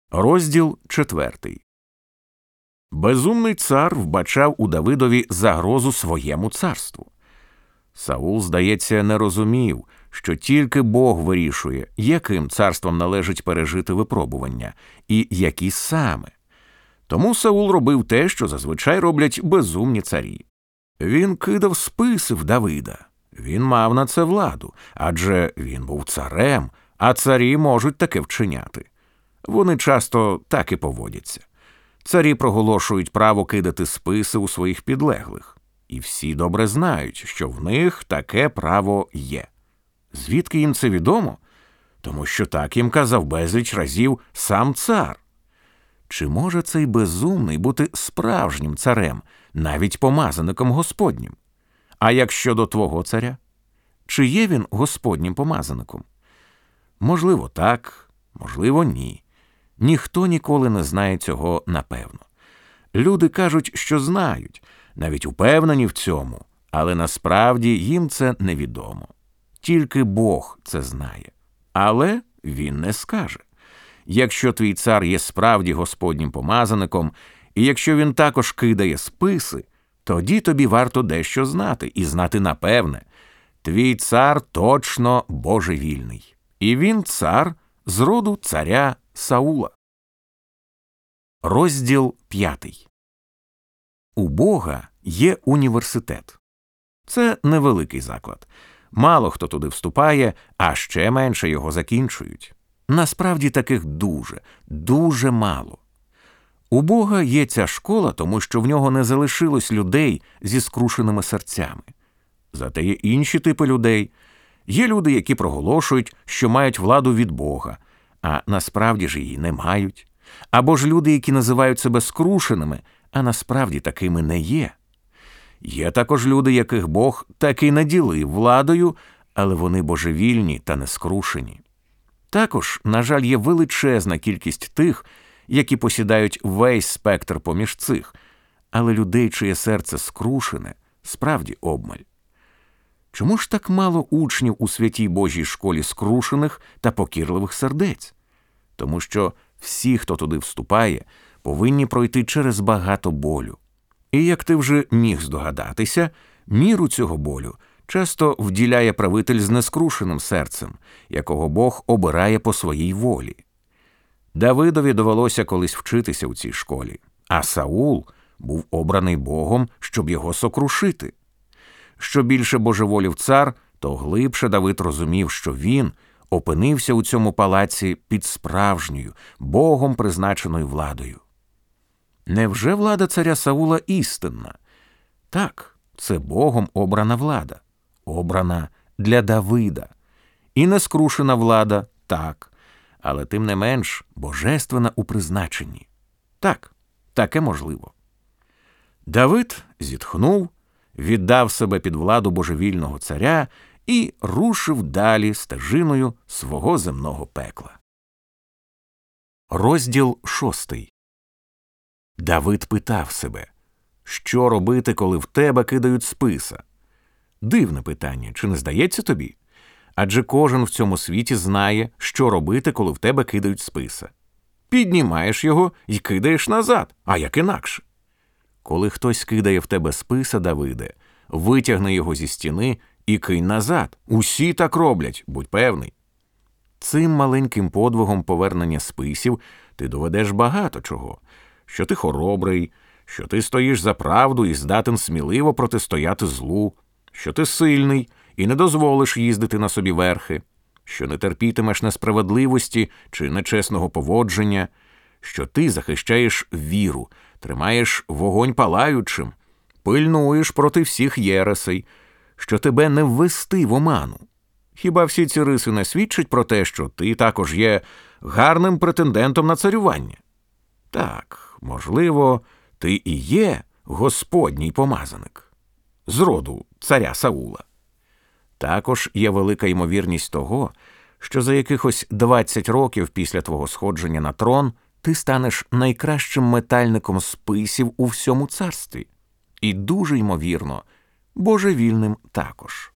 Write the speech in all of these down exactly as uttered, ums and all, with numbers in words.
Розділ четвертий. Безумний цар вбачав у Давидові загрозу своєму царству. Саул, здається, не розумів, що тільки Бог вирішує, яким царством належить пережити випробування, і які саме. Тому Саул робив те, що зазвичай роблять безумні царі. Він кидав списи в Давида. Він мав на це владу, адже він був царем, а царі можуть таке вчиняти. Вони часто так і поводяться. Царі проголошують право кидати списи у своїх підлеглих. І всі добре знають, що в них таке право є. Звідки їм це відомо? Тому що так їм казав безліч разів сам цар. Чи може цей безумний бути справжнім царем, навіть помазаником Господнім? А як щодо твого царя? Чи є він Господнім помазаником? Можливо, так, можливо, ні. Ніхто ніколи не знає цього напевно. Люди кажуть, що знають, навіть упевнені в цьому, але насправді їм це невідомо. Тільки Бог це знає. Але він не скаже. Якщо твій цар є справді Господнім помазаником, і якщо він також кидає списи, тоді тобі варто дещо знати, і знати напевне. Твій цар точно божевільний. І він цар з роду царя Саула. Розділ п'ятий. У Бога є університет. Це невеликий заклад. Мало хто туди вступає, а ще менше його закінчують. Насправді таких дуже, дуже мало. У Бога є ця школа, тому що в нього не залишилось людей зі скрушеними серцями. Зате є інші типи людей. Є люди, які проголошують, що мають владу від Бога, а насправді ж її не мають. Або ж люди, які називають себе скрушеними, а насправді такими не є. Є також люди, яких Бог таки наділив владою, але вони божевільні та не скрушені. Також, на жаль, є величезна кількість тих, які посідають весь спектр поміж цих, але людей, чиє серце скрушене, справді обмаль. Чому ж так мало учнів у святій Божій школі скрушених та покірливих сердець? Тому що всі, хто туди вступає, повинні пройти через багато болю. І як ти вже міг здогадатися, міру цього болю часто вділяє правитель з нескрушеним серцем, якого Бог обирає по своїй волі. Давидові довелося колись вчитися у цій школі, а Саул був обраний Богом, щоб його сокрушити. Що більше божеволів цар, то глибше Давид розумів, що він опинився у цьому палаці під справжньою, Богом призначеною владою. Невже влада царя Саула істинна? Так, це Богом обрана влада, обрана для Давида. І нескрушена влада – так, але тим не менш божественна у призначенні. Так, таке можливо. Давид зітхнув, віддав себе під владу божевільного царя і рушив далі стежиною свого земного пекла. Розділ шостий. Давид питав себе, що робити, коли в тебе кидають списа? Дивне питання, чи не здається тобі? Адже кожен в цьому світі знає, що робити, коли в тебе кидають списа. Піднімаєш його і кидаєш назад, а як інакше? Коли хтось кидає в тебе списа, Давиде, витягни його зі стіни і кинь назад. Усі так роблять, будь певний. Цим маленьким подвигом повернення списів ти доведеш багато чого. Що ти хоробрий, що ти стоїш за правду і здатен сміливо протистояти злу, що ти сильний і не дозволиш їздити на собі верхи, що не терпітимеш несправедливості чи нечесного поводження, що ти захищаєш віру, тримаєш вогонь палаючим, пильнуєш проти всіх єресей, що тебе не ввести в оману. Хіба всі ці риси не свідчать про те, що ти також є гарним претендентом на царювання? Так, можливо, ти і є Господній помазаник з роду царя Саула. Також є велика ймовірність того, що за якихось двадцять років після твого сходження на трон ти станеш найкращим метальником списів у всьому царстві. І дуже ймовірно, божевільним також.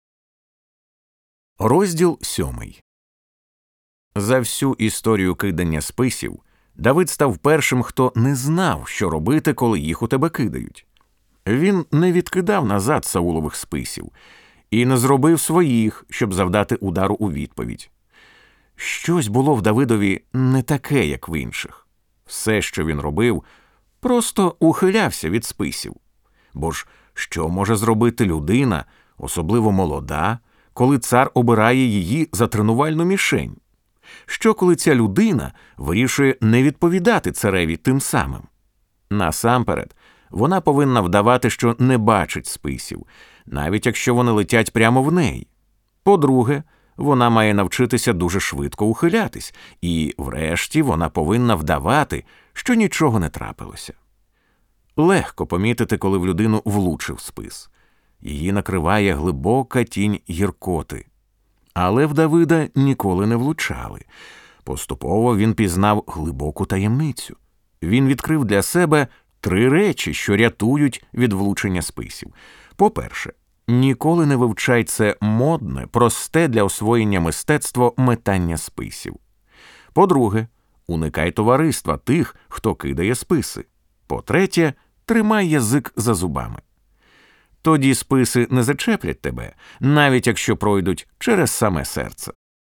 Розділ сьомий. За всю історію кидання списів Давид став першим, хто не знав, що робити, коли їх у тебе кидають. Він не відкидав назад Саулових списів і не зробив своїх, щоб завдати удару у відповідь. Щось було в Давидові не таке, як в інших. Все, що він робив, просто ухилявся від списів. Бо ж що може зробити людина, особливо молода, коли цар обирає її за тренувальну мішень? Що, коли ця людина вирішує не відповідати цареві тим самим? Насамперед, вона повинна вдавати, що не бачить списів, навіть якщо вони летять прямо в неї. По-друге, вона має навчитися дуже швидко ухилятись, і, врешті, вона повинна вдавати, що нічого не трапилося. Легко помітити, коли в людину влучив спис. Її накриває глибока тінь гіркоти. Але в Давида ніколи не влучали. Поступово він пізнав глибоку таємницю. Він відкрив для себе три речі, що рятують від влучення списів. По-перше, ніколи не вивчай це модне, просте для освоєння мистецтво метання списів. По-друге, уникай товариства тих, хто кидає списи. По-третє, тримай язик за зубами. Тоді списи не зачеплять тебе, навіть якщо пройдуть через саме серце.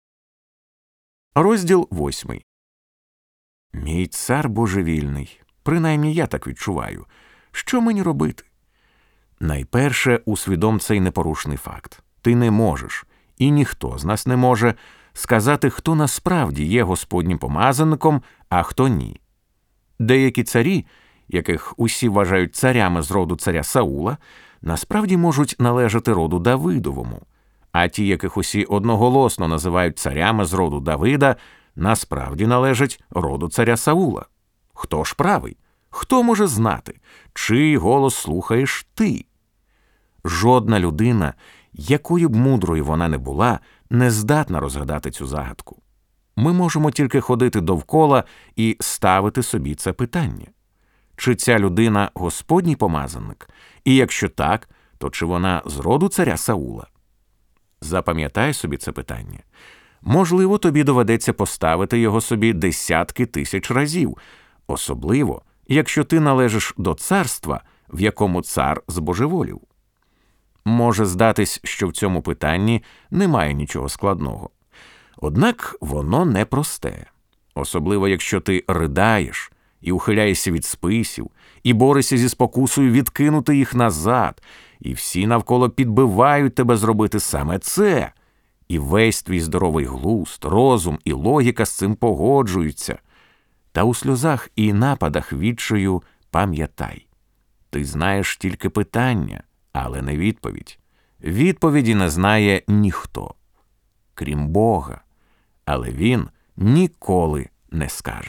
Розділ восьмий. Мій цар божевільний. Принаймні я так відчуваю. Що мені робити? Найперше, усвідом цей непорушний факт. Ти не можеш, і ніхто з нас не може, сказати, хто насправді є Господнім помазаником, а хто ні. Деякі царі, яких усі вважають царями з роду царя Саула, насправді можуть належати роду Давидовому, а ті, яких усі одноголосно називають царями з роду Давида, насправді належать роду царя Саула. Хто ж правий? Хто може знати, чий голос слухаєш ти? Жодна людина, якою б мудрою вона не була, не здатна розгадати цю загадку. Ми можемо тільки ходити довкола і ставити собі це питання. Чи ця людина Господній помазаник? І якщо так, то чи вона з роду царя Саула? Запам'ятай собі це питання. Можливо, тобі доведеться поставити його собі десятки тисяч разів, особливо, якщо ти належиш до царства, в якому цар збожеволів. Може здатись, що в цьому питанні немає нічого складного. Однак воно непросте. Особливо, якщо ти ридаєш і ухиляєшся від списів, і борешся зі спокусою відкинути їх назад, і всі навколо підбивають тебе зробити саме це, і весь твій здоровий глузд, розум і логіка з цим погоджуються. Та у сльозах і нападах відчаю пам'ятай. Ти знаєш тільки питання, але не відповідь. Відповіді не знає ніхто, крім Бога, але Він ніколи не скаже.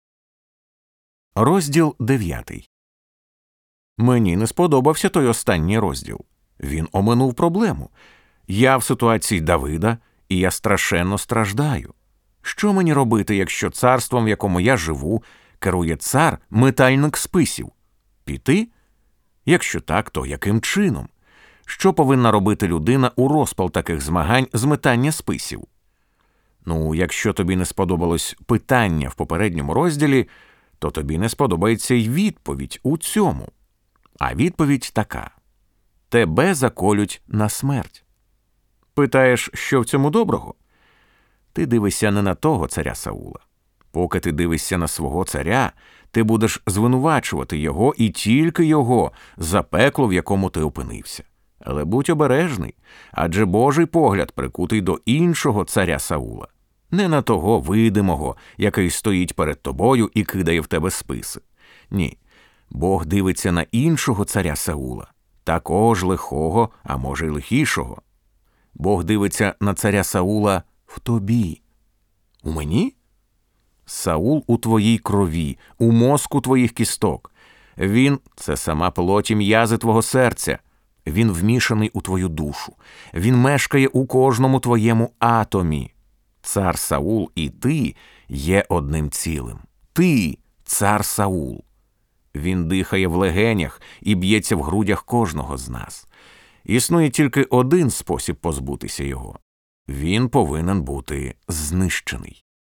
Розділ дев'ятий. Мені не сподобався той останній розділ. Він оминув проблему. Я в ситуації Давида, і я страшенно страждаю. Що мені робити, якщо царством, в якому я живу, керує цар, метальник списів? Піти? Якщо так, то яким чином? Що повинна робити людина у розпал таких змагань з метання списів? Ну, якщо тобі не сподобалось питання в попередньому розділі, то тобі не сподобається й відповідь у цьому. А відповідь така. Тебе заколють на смерть. Питаєш, що в цьому доброго? Ти дивишся не на того царя Саула. Поки ти дивишся на свого царя, ти будеш звинувачувати його і тільки його за пекло, в якому ти опинився. Але будь обережний, адже Божий погляд прикутий до іншого царя Саула. Не на того видимого, який стоїть перед тобою і кидає в тебе списи. Ні, Бог дивиться на іншого царя Саула, також лихого, а може й лихішого. Бог дивиться на царя Саула в тобі. У мені? Саул у твоїй крові, у мозку твоїх кісток. Він – це сама плоть і м'язи твого серця. Він вмішаний у твою душу. Він мешкає у кожному твоєму атомі. Цар Саул і ти є одним цілим. Ти – цар Саул. Він дихає в легенях і б'ється в грудях кожного з нас. Існує тільки один спосіб позбутися його. Він повинен бути знищений.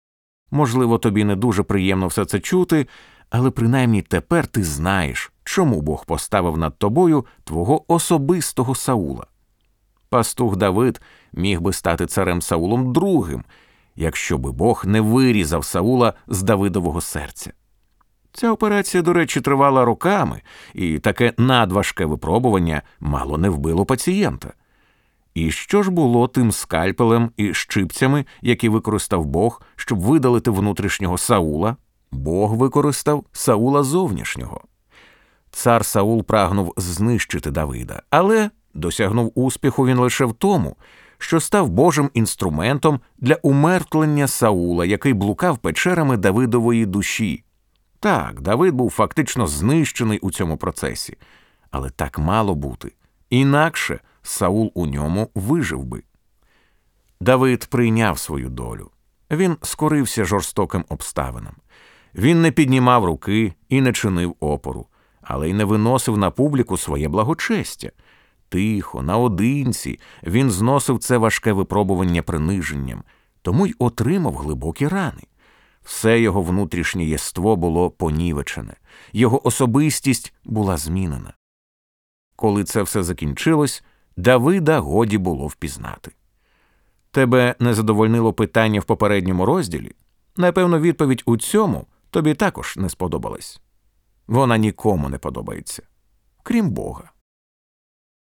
Можливо, тобі не дуже приємно все це чути, але принаймні тепер ти знаєш, чому Бог поставив над тобою твого особистого Саула. Пастух Давид міг би стати царем Саулом другим, якщо би Бог не вирізав Саула з Давидового серця. Ця операція, до речі, тривала роками, і таке надважке випробування мало не вбило пацієнта. І що ж було тим скальпелем і щипцями, які використав Бог, щоб видалити внутрішнього Саула? Бог використав Саула зовнішнього. Цар Саул прагнув знищити Давида, але досягнув успіху він лише в тому, що став Божим інструментом для умертвлення Саула, який блукав печерами Давидової душі. Так, Давид був фактично знищений у цьому процесі, але так мало бути. Інакше Саул у ньому вижив би. Давид прийняв свою долю. Він скорився жорстоким обставинам. Він не піднімав руки і не чинив опору, але й не виносив на публіку своє благочестя. Тихо, наодинці, він зносив це важке випробування приниженням, тому й отримав глибокі рани. Все його внутрішнє єство було понівечене, його особистість була змінена. Коли це все закінчилось, Давида годі було впізнати. Тебе не задовольнило питання в попередньому розділі? Напевно, відповідь у цьому тобі також не сподобалась. Вона нікому не подобається, крім Бога.